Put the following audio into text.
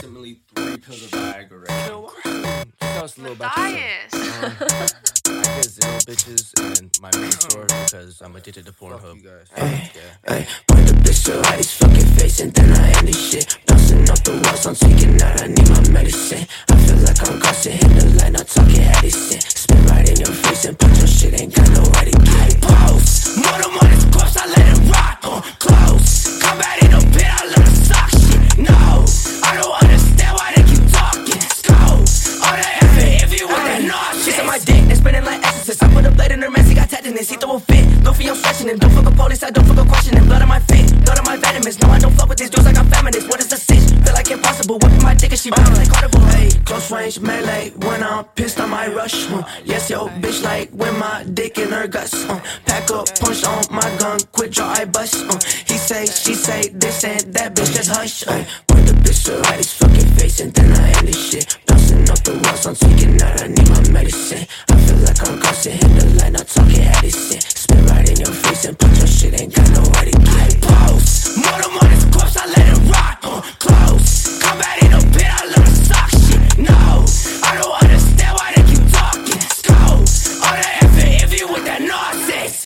approximately 3 pills of Viagra right now. Tell us a little about yourself. I guess little bitches and my mentor because I'm addicted to Pornhub. You guys. Ay, point the bitch to all these fucking face and then I end this shit. Bouncing off the walls, I'm taking out, I need my medicine. I feel like I'm crossing, hit the line, I'm talking heady shit. Spin right in your face and put your shit, ain't got no way to get pose. More this corpse, I let it rock. Close, come back in the pit, I let it suck shit. No, I don't understand why they keep talking. Go, all the effort if you want that nauseous. She's on my dick, they spinning like exorcist. I put a blade in her man, she got tetanus. He throw a fit, no for your stretching him. Don't fuck a police, I don't fuck a questioning. Blood on my feet, blood on my venomous. No, I don't fuck with these dudes like I'm feminist. What is the cinch? Feel like impossible, whipping my dick and she bounce like carnival. Hey, close range melee, when I'm pissed I might rush. Yes, yo, bitch like when my dick in her guts. Pack up, punch on my gun, quit draw, I bust. He say, she say, this and that, bitch just hush. Point the bitch to all these fucking face and then I end this shit. Bouncing off the walls, I'm taking out, I need my